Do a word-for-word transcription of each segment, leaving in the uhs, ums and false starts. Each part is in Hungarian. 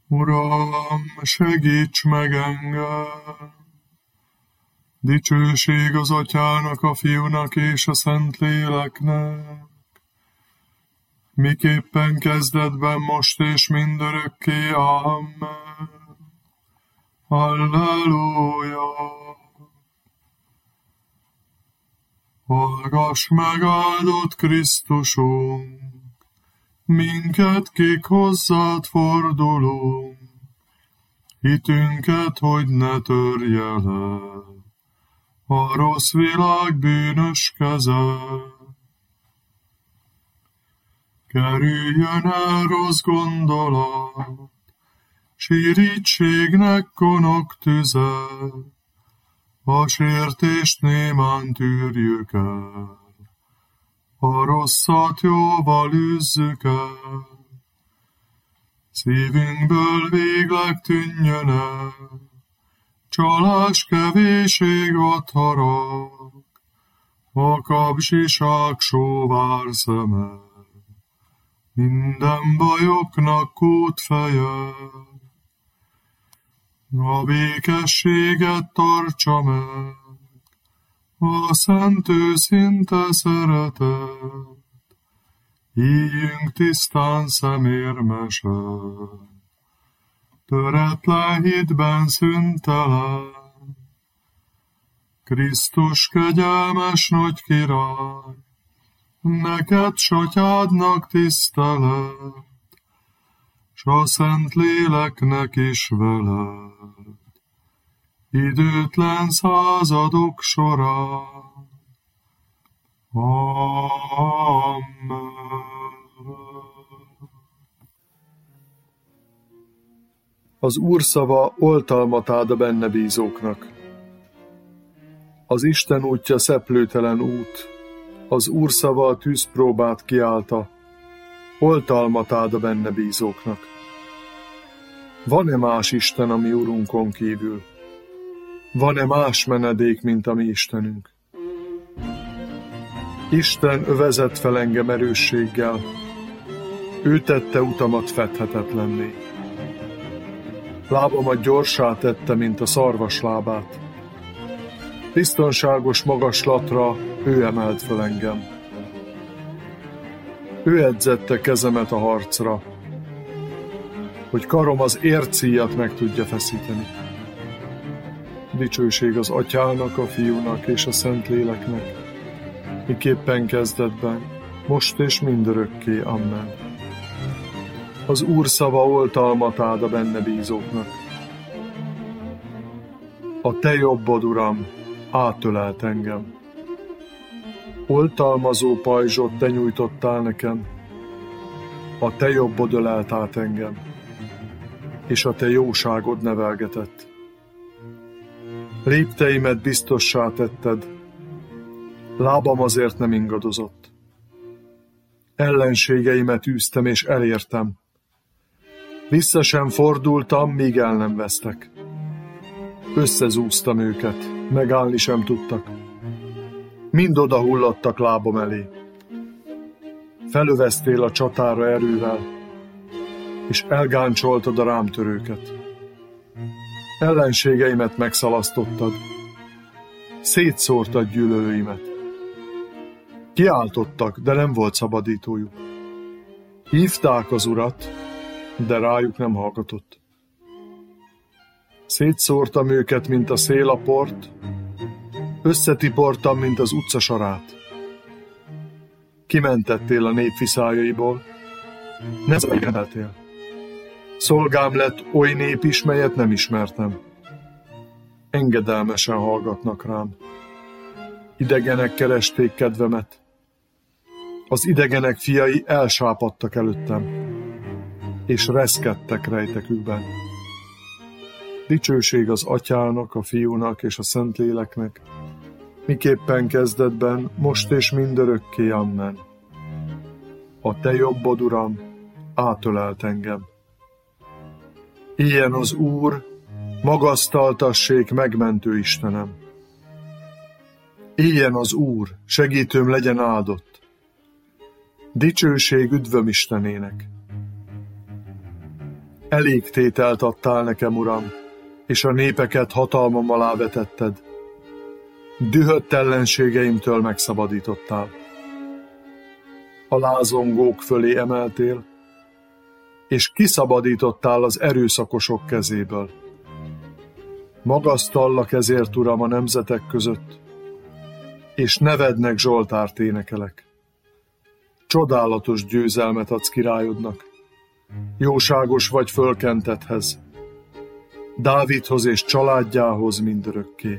Uram, segíts meg engem! Dicsőség az Atyának, a Fiúnak és a Szentléleknek, miképpen kezdetben, most és mindörökké. Amen. Halleluja! Hallgass meg, áldott Krisztusunk, minket, kik hozzád fordulunk, hitünket, hogy ne törje le a rossz világ bűnös keze. Kerüljön el rossz gondolat, sírítségnek konok tüze, a sértést némán tűrjük el, a rosszat jóval űzzük el. Szívünkből végleg tűnjön el csalás, kevéség, ott harag, a kapzsiság sóvár szeme, minden bajoknak kútfeje. A békességet tartsa meg, a szent őszinte szeretet, íjjünk tisztán szemérmesen, töretlen hitben szüntelen. Krisztus kegyelmes nagy király, neked s Atyádnak tisztelet, s a Szentléleknek is veled, időtlen századok során. Amen. Az Úr szava oltalmat ad a benne bízóknak. Az Isten útja szeplőtelen út, az Úr szava a tűzpróbát kiállta, oltalmat ad a benne bízóknak. Van-e más Isten a mi Urunkon kívül? Van-e más menedék, mint a mi Istenünk? Isten övezett fel engem erősséggel, ő tette utamat fedhetetlenné. Lábamat gyorsá tette, mint a szarvas lábát. Biztonságos magaslatra ő emelt fel engem. Ő edzette kezemet a harcra, hogy karom az ércíjat meg tudja feszíteni. Dicsőség az Atyának, a Fiúnak és a Szentléleknek, miképpen kezdetben, most és mindörökké. Amen. Az Úr szava oltalmat ad a benne bízóknak. A te jobbod, Uram, átölelt engem. Oltalmazó pajzsot te nyújtottál nekem, a te jobbod ölelt át engem, és a te jóságod nevelgetett. Lépteimet biztossá tetted, lábam azért nem ingadozott. Ellenségeimet űztem és elértem. Vissza sem fordultam, míg el nem vesztek. Összezúztam őket, megállni sem tudtak. Mind odahullottak lábam elé. Felöveztél a csatára erővel, és elgáncsoltad a rám törőket. Ellenségeimet megszalasztottad, szétszórtad gyűlölőimet. Kiáltottak, de nem volt szabadítójuk. Hívták az Urat, de rájuk nem hallgatott. Szétszórtam őket, mint a szél a port, összetiportam, mint az utca sarát. Kimentettél a nép viszályaiból, nem szolgáltél. Szolgám lett oly nép is, melyet nem ismertem. Engedelmesen hallgatnak rám. Idegenek keresték kedvemet. Az idegenek fiai elsápadtak előttem, és reszkedtek rejtekükben. Dicsőség az Atyának, a Fiúnak és a Szentléleknek, miképpen kezdetben, most és mindörökké. Amen. A te jobbod, Uram, átölelt engem. Ilyen az Úr, magasztaltassék megmentő Istenem. Éljen az Úr, segítőm legyen áldott. Dicsőség üdvöm Istenének. Elég tételt adtál nekem, Uram, és a népeket hatalmam alá vetetted. Dühött ellenségeimtől megszabadítottál. A lázongók fölé emeltél, és kiszabadítottál az erőszakosok kezéből. Magasztallak ezért, Uram, a nemzetek között, és nevednek zsoltárt énekelek. Csodálatos győzelmet adsz királyodnak. Jóságos vagy fölkentethez, Dávidhoz és családjához mindörökké.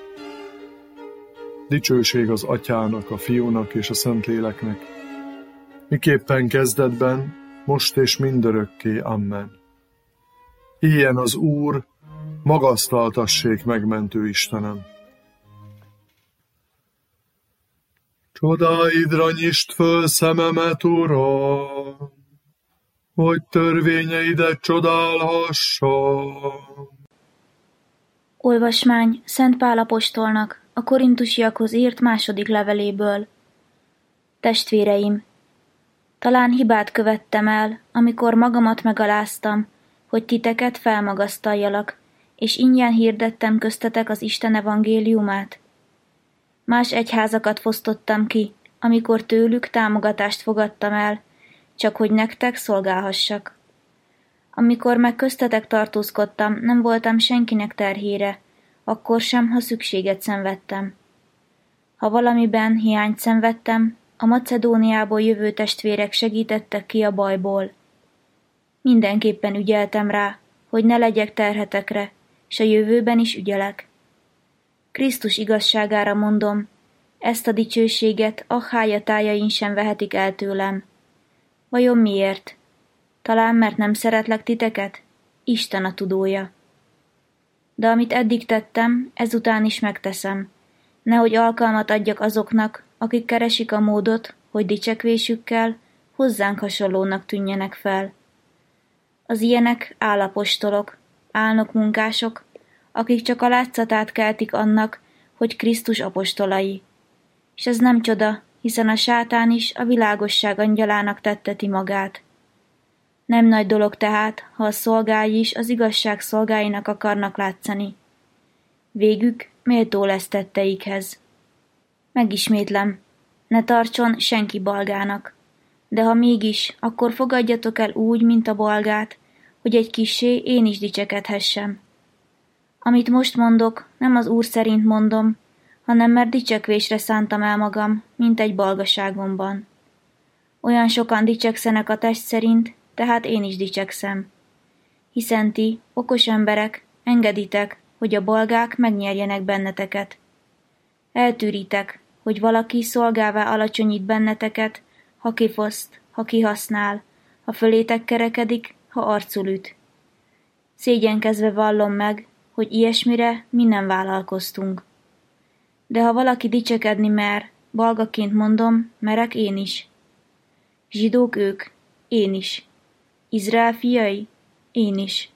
Dicsőség az Atyának, a Fiúnak és a Szentléleknek, miképpen kezdetben, most és mindörökké. Amen. Ilyen az Úr, magasztaltassék megmentő Istenem. Csodáidra nyisd föl szememet, Uram, hogy törvényeidet csodálhassam. Olvasmány Szent Pál apostolnak a korintusiakhoz írt második leveléből. Testvéreim, talán hibát követtem el, amikor magamat megaláztam, hogy titeket felmagasztaljalak, és ingyen hirdettem köztetek az Isten evangéliumát. Más egyházakat fosztottam ki, amikor tőlük támogatást fogadtam el, csak hogy nektek szolgálhassak. Amikor meg köztetek tartózkodtam, nem voltam senkinek terhére, akkor sem, ha szükséget szenvedtem. Ha valamiben hiányt szenvedtem, a Macedóniából jövő testvérek segítettek ki a bajból. Mindenképpen ügyeltem rá, hogy ne legyek terhetekre, s a jövőben is ügyelek. Krisztus igazságára mondom, ezt a dicsőséget Achája tájain sem vehetik el tőlem. Vajon miért? Talán mert nem szeretlek titeket? Isten a tudója. De amit eddig tettem, ezután is megteszem, nehogy alkalmat adjak azoknak, akik keresik a módot, hogy dicsekvésükkel hozzánk hasonlónak tűnjenek fel. Az ilyenek álapostolok, álnokmunkások, akik csak a látszatát keltik annak, hogy Krisztus apostolai. És ez nem csoda, hiszen a sátán is a világosság angyalának tetteti magát. Nem nagy dolog tehát, ha a szolgái is az igazság szolgáinak akarnak látszani. Végük méltó lesz tetteikhez. Megismétlem, ne tartson senki balgának, de ha mégis, akkor fogadjatok el úgy, mint a balgát, hogy egy kissé én is dicsekedhessem. Amit most mondok, nem az Úr szerint mondom, hanem mert dicsekvésre szántam el magam, mint egy balgaságomban. Olyan sokan dicsekszenek a test szerint, tehát én is dicsekszem. Hiszen ti, okos emberek, engeditek, hogy a balgák megnyerjenek benneteket. Eltűritek, hogy valaki szolgává alacsonyít benneteket, ha kifoszt, ha kihasznál, ha fölétek kerekedik, ha arcul üt. Szégyenkezve vallom meg, hogy ilyesmire mi nem vállalkoztunk. De ha valaki dicsekedni mer, balgaként mondom, merek én is. Zsidók ők, én is. Izrael fiai, én is.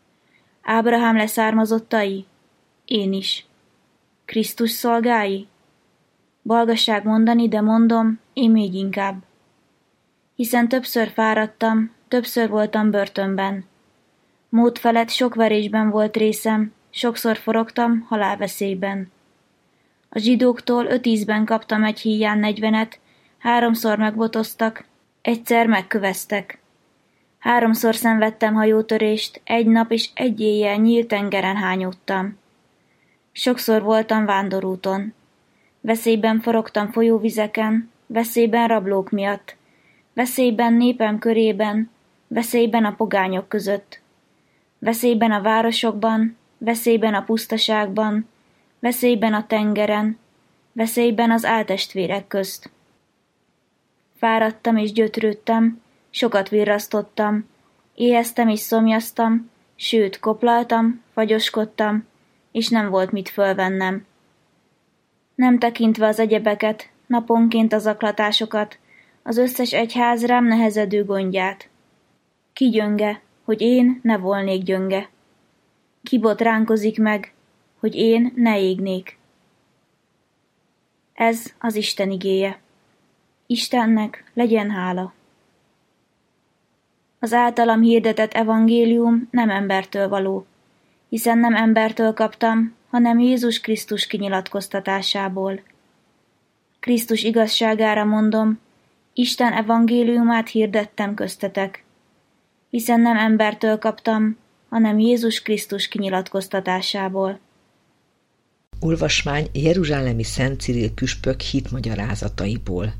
Ábrahám leszármazottai, én is. Krisztus szolgái? Balgasság mondani, de mondom, én még inkább. Hiszen többször fáradtam, többször voltam börtönben. Mód felett sok verésben volt részem, sokszor forogtam halálveszélyben. A zsidóktól öt ízben kaptam egy híján negyvenet, háromszor megbotoztak, egyszer megköveztek. Háromszor szenvedtem hajótörést, egy nap és egy éjjel nyílt tengeren hányódtam. Sokszor voltam vándorúton. Veszélyben forogtam folyóvizeken, veszélyben rablók miatt, veszélyben népem körében, veszélyben a pogányok között, veszélyben a városokban, veszélyben a pusztaságban, veszélyben a tengeren, veszélyben az áltestvérek közt. Fáradtam és gyötrődtem, sokat virrasztottam, éheztem és szomjaztam, sőt, koplaltam, fagyoskodtam, és nem volt mit fölvennem. Nem tekintve az egyebeket, naponként az zaklatásokat, az összes egyház rám nehezedő gondját. Ki gyönge, hogy én ne volnék gyönge? Ki botránkozik meg, hogy én ne égnék? Ez az Isten igéje. Istennek legyen hála. Az általam hirdetett evangélium nem embertől való, hiszen nem embertől kaptam, hanem Jézus Krisztus kinyilatkoztatásából. Krisztus igazságára mondom, Isten evangéliumát hirdettem köztetek, hiszen nem embertől kaptam, hanem Jézus Krisztus kinyilatkoztatásából. Olvasmány jeruzsálemi Szent Cyril püspök hitmagyarázataiból.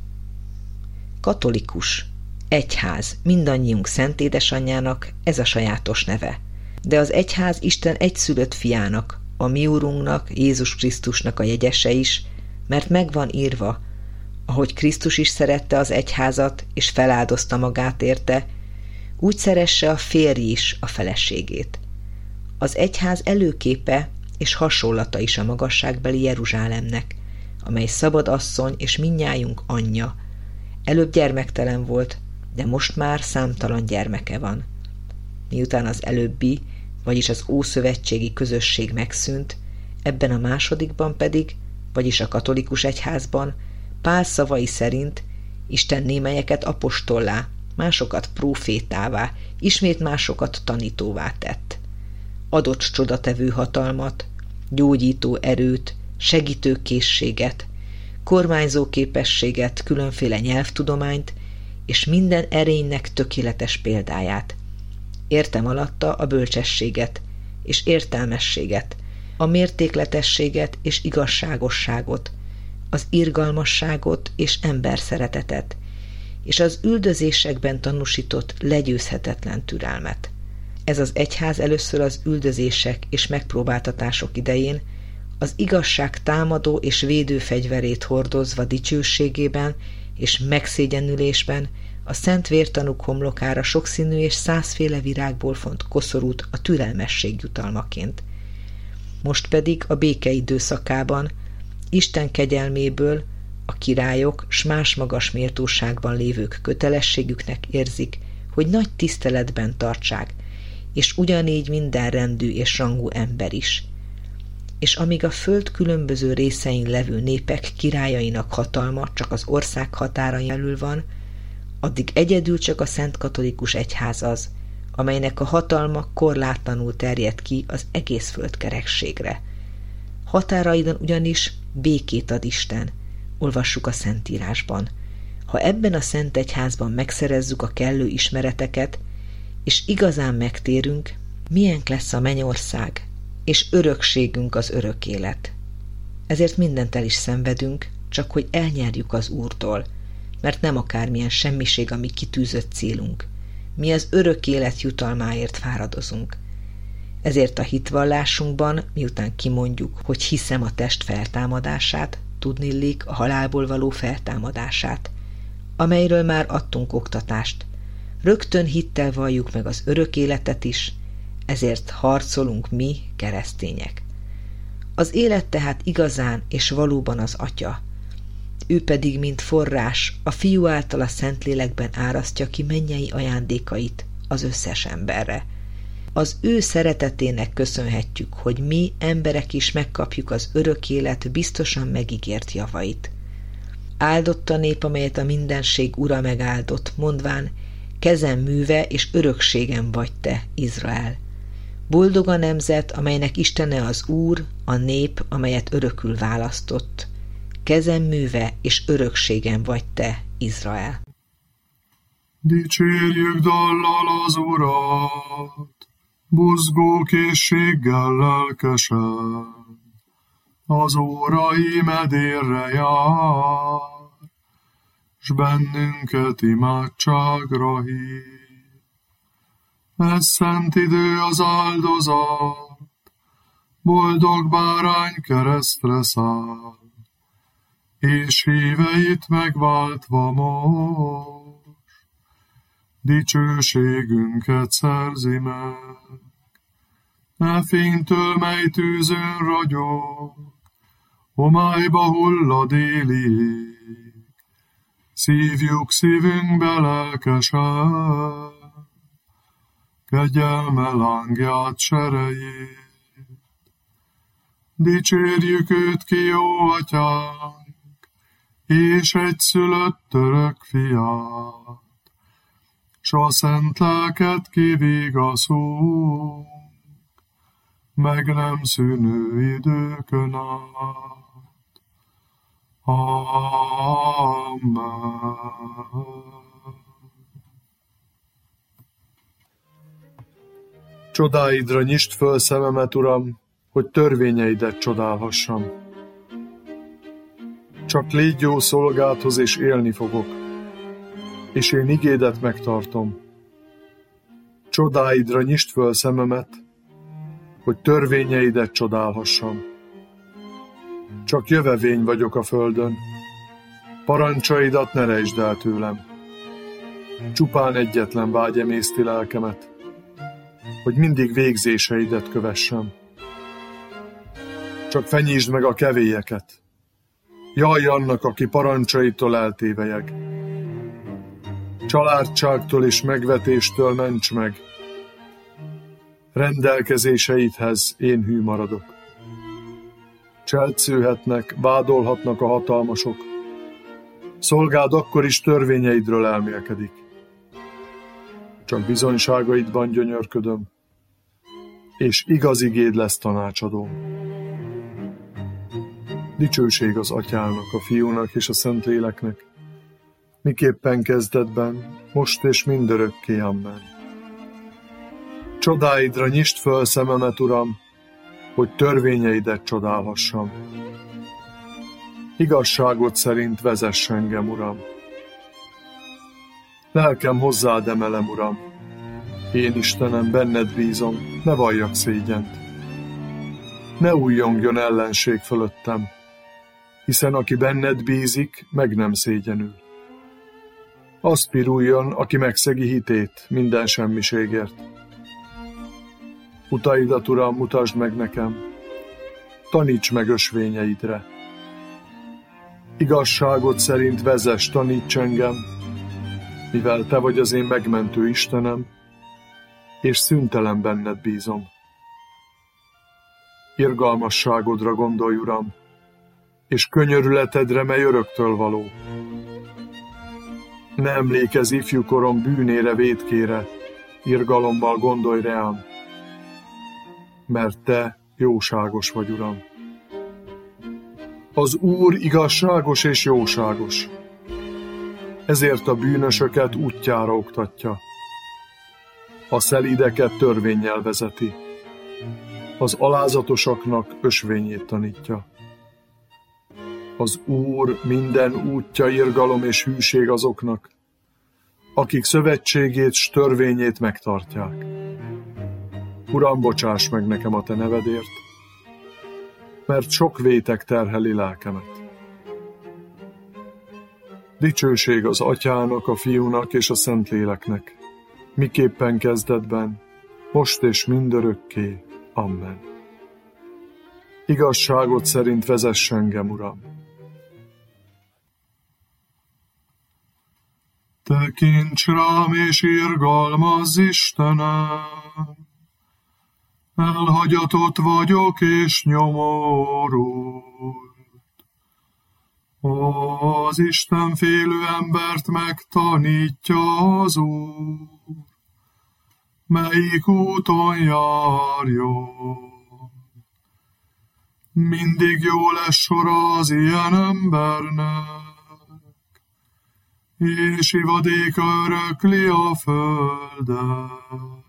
Katolikus, egyház, mindannyiunk Szent Édesanyjának ez a sajátos neve. De az egyház Isten egyszülött fiának, a mi Urunknak, Jézus Krisztusnak a jegyese is, mert megvan írva, ahogy Krisztus is szerette az egyházat, és feláldozta magát érte, úgy szeresse a férj is a feleségét. Az egyház előképe és hasonlata is a magasságbeli Jeruzsálemnek, amely szabad asszony és mindnyájunk anyja. Előbb gyermektelen volt, de most már számtalan gyermeke van. Miután az előbbi, vagyis az ószövetségi közösség megszűnt, ebben a másodikban pedig, vagyis a katolikus egyházban, Pál szavai szerint Isten némelyeket apostollá, másokat prófétává, ismét másokat tanítóvá tett. Adott csodatevő hatalmat, gyógyító erőt, segítő készséget, kormányzó képességet, különféle nyelvtudományt, és minden erénynek tökéletes példáját. Értem alatta a bölcsességet és értelmességet, a mértékletességet és igazságosságot, az irgalmasságot és emberszeretetet, és az üldözésekben tanúsított legyőzhetetlen türelmet. Ez az egyház először az üldözések és megpróbáltatások idején az igazság támadó és védő fegyverét hordozva dicsőségében és megszégyenülésben a szent vértanúk homlokára sokszínű és százféle virágból font koszorút a türelmesség jutalmaként. Most pedig a béke időszakában Isten kegyelméből a királyok s más magas méltóságban lévők kötelességüknek érzik, hogy nagy tiszteletben tartsák, és ugyanígy minden rendű és rangú ember is. És amíg a föld különböző részein levő népek királyainak hatalma csak az ország határain belül van, addig egyedül csak a szent katolikus egyház az, amelynek a hatalma korlátlanul terjed ki az egész földkerekségre. Határaidon ugyanis békét ad Isten, olvassuk a Szentírásban. Ha ebben a szent egyházban megszerezzük a kellő ismereteket, és igazán megtérünk, milyen lesz a mennyország, és örökségünk az örök élet. Ezért mindent el is szenvedünk, csak hogy elnyerjük az Úrtól, mert nem akármilyen semmiség a mi kitűzött célunk. Mi az örök élet jutalmáért fáradozunk. Ezért a hitvallásunkban, miután kimondjuk, hogy hiszem a test feltámadását, tudnillik a halálból való feltámadását, amelyről már adtunk oktatást. Rögtön hittel valljuk meg az örök életet is, ezért harcolunk mi, keresztények. Az élet tehát igazán és valóban az Atya. Ő pedig, mint forrás, a Fiú által a Szentlélekben árasztja ki mennyei ajándékait az összes emberre. Az ő szeretetének köszönhetjük, hogy mi, emberek is megkapjuk az örök élet biztosan megígért javait. Áldott a nép, amelyet a mindenség Ura megáldott, mondván, kezem műve és örökségem vagy te, Izrael. Boldog a nemzet, amelynek Istene az Úr, a nép, amelyet örökül választott. Kezem műve és örökségem vagy te, Izrael. Dicsérjük dallal az Urat, buzgó készséggel lelkesen, az órai medérre jár, s bennünket imádságra hív. Ez szent idő az áldozat, boldog bárány keresztre száll, és híveit megváltva most, dicsőségünket szerzi meg. E fénytől, mely tűzön ragyog, homályba hull a déli ég, szívjuk szívünkbe lelkesen, kegyelme lángját serejét. Dicsérjük őt ki, jó atyánk, és egyszülött örök fiát, s a szent lelket kivigaszunk, meg nem szűnő időkön át. Amen. Csodáidra nyisd föl szememet, Uram, hogy törvényeidet csodálhassam. Csak légy jó szolgádhoz, és élni fogok, és én igédet megtartom. Csodáidra nyisd föl szememet, hogy törvényeidet csodálhassam. Csak jövevény vagyok a földön, parancsaidat ne rejtsd el tőlem. Csupán egyetlen vágy emészti lelkemet, hogy mindig végzéseidet kövessem. Csak fenyítsd meg a kevélyeket. Jaj annak, aki parancsaitól eltévelyeg. Családságtól és megvetéstől ments meg. Rendelkezéseidhez én hű maradok. Cselszőhetnek, vádolhatnak a hatalmasok. Szolgád akkor is törvényeidről elmélkedik. Csak bizonyságaidban gyönyörködöm, és igaz igéd lesz tanácsadóm. Dicsőség az Atyának, a Fiúnak és a Szentléleknek, miképpen kezdetben, most és mindörökké. Amen. Csodáidra nyisd föl szememet, Uram, hogy törvényeidet csodálhassam. Igazságod szerint vezess engem, Uram. Lelkem hozzád emelem, Uram. Én, Istenem, benned bízom, ne valljak szégyent. Ne újjongjon ellenség fölöttem, hiszen aki benned bízik, meg nem szégyenül. Az piruljon, aki megszegi hitét minden semmiségért. Utaidat, Uram, mutasd meg nekem, taníts meg ösvényeidre. Igazságod szerint vezess, taníts engem, mivel te vagy az én megmentő Istenem, és szüntelen benned bízom. Irgalmasságodra gondolj, Uram, és könyörületedre, mely öröktől való. Ne emlékezz ifjúkorom bűnére, vétkére, irgalommal gondolj rám, mert te jóságos vagy, Uram. Az Úr igazságos és jóságos, ezért a bűnösöket útjára oktatja. A szelídeket törvénnyel vezeti, az alázatosaknak ösvényét tanítja. Az Úr minden útja irgalom és hűség azoknak, akik szövetségét s törvényét megtartják. Uram, bocsáss meg nekem a te nevedért, mert sok vétek terheli lelkemet. Dicsőség az Atyának, a Fiúnak és a Szentléleknek, miképpen kezdetben, most és mindörökké. Amen. Igazságod szerint vezess engem, Uram. Tekints rám és irgalmazz, Istenem, elhagyatott vagyok és nyomorult. Az Isten félő embert megtanítja az Úr, melyik úton járjon. Mindig jó lesz sora az ilyen embernek, és ivadéka örökli a földet.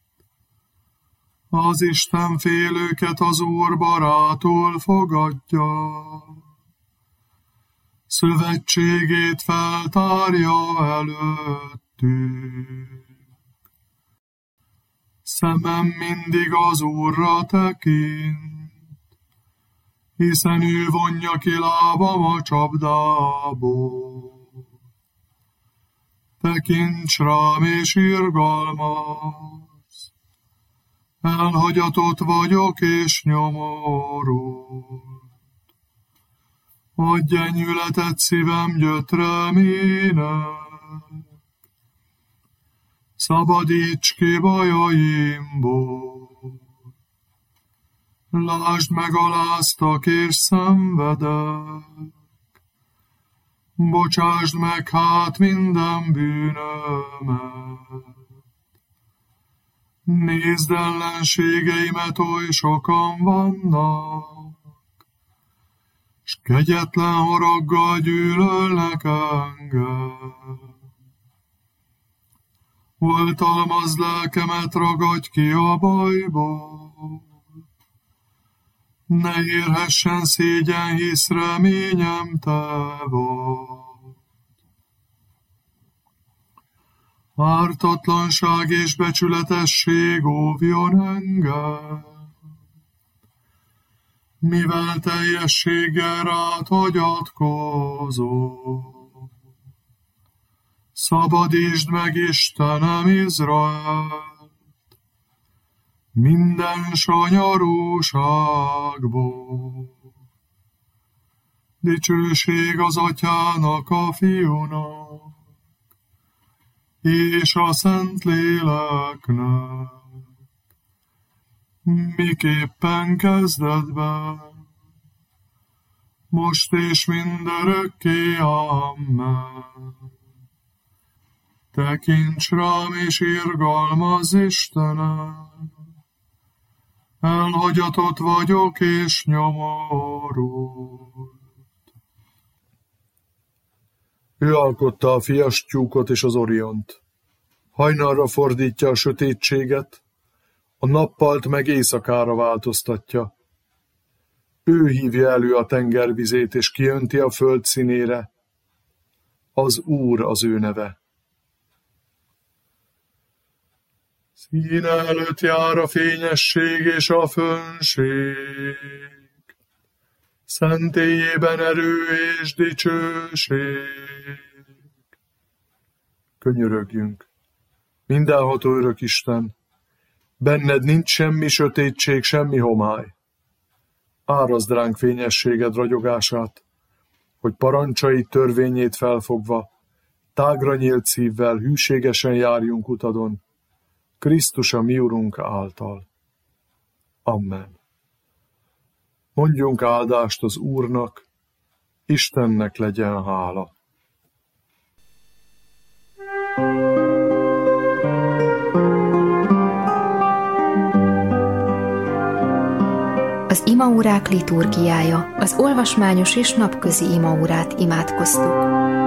Az Isten félőket az Úr barátul fogadja, szövetségét feltárja előttük. Szemem mindig az Úrra tekint, hiszen ő vonja ki lábam a csapdából. Tekints rám és irgalmazz, elhagyatott vagyok és nyomorult. Adj enyhületet szívem gyötrelmének, szabadíts ki bajaimból. Lásd meg, aláztak és szenvedek, Bocsásd meg hát minden bűnömet. Nézd, ellenségeimet oly sokan vannak, s kegyetlen haraggal gyűlölnek engem. Oltalmazd lelkemet, ragadj ki a bajból, ne érhessen szégyen, hisz reményem te vagy. Ártatlanság és becsületesség óvjon engem, mivel teljességgel rád hagyatkozom. Szabadítsd meg, Istenem, Izraelt minden sanyarúságból. Dicsőség az Atyának, a Fiúnak és a Szentléleknek, miképpen kezdetben, most és mindörökké. Amen. Tekints rám és irgalmazz, Istenem, elhagyatott vagyok és nyomorult. Ő alkotta a fiastyúkot és az Oriont. Hajnalra fordítja a sötétséget, a nappalt meg éjszakára változtatja. Ő hívja elő a tengervizét és kiönti a föld színére. Az Úr az ő neve. Színe előtt jár a fényesség és a fönnség, szentélyében erő és dicsőség. Könyörögjünk, mindenható örök Isten, benned nincs semmi sötétség, semmi homály. Árazd ránk fényességed ragyogását, hogy parancsait, törvényét felfogva, tágra nyílt szívvel hűségesen járjunk utadon, Krisztus a mi Urunk által. Amen. Mondjunk áldást az Úrnak, Istennek legyen hála. Az imaórák liturgiája, az olvasmányos és napközi imaórát imádkoztuk.